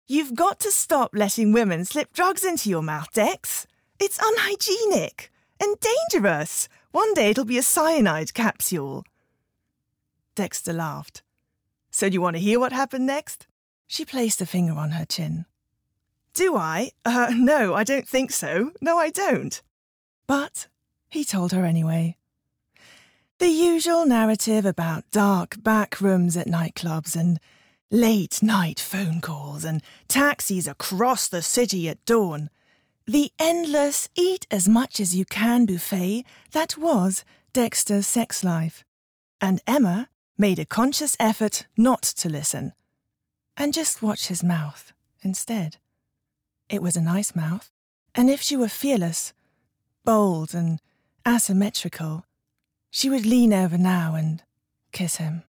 You've got to stop letting women slip drugs into your mouth, Dex. It's unhygienic and dangerous. One day it'll be a cyanide capsule. Dexter laughed. So do you want to hear what happened next? She placed a finger on her chin. Do I? No, I don't think so. No, I don't. But he told her anyway. The usual narrative about dark back rooms at nightclubs and late-night phone calls and taxis across the city at dawn. The endless eat-as-much-as-you-can buffet that was Dexter's sex life. And Emma made a conscious effort not to listen and just watch his mouth instead. It was a nice mouth, and if she were fearless, bold and asymmetrical, she would lean over now and kiss him.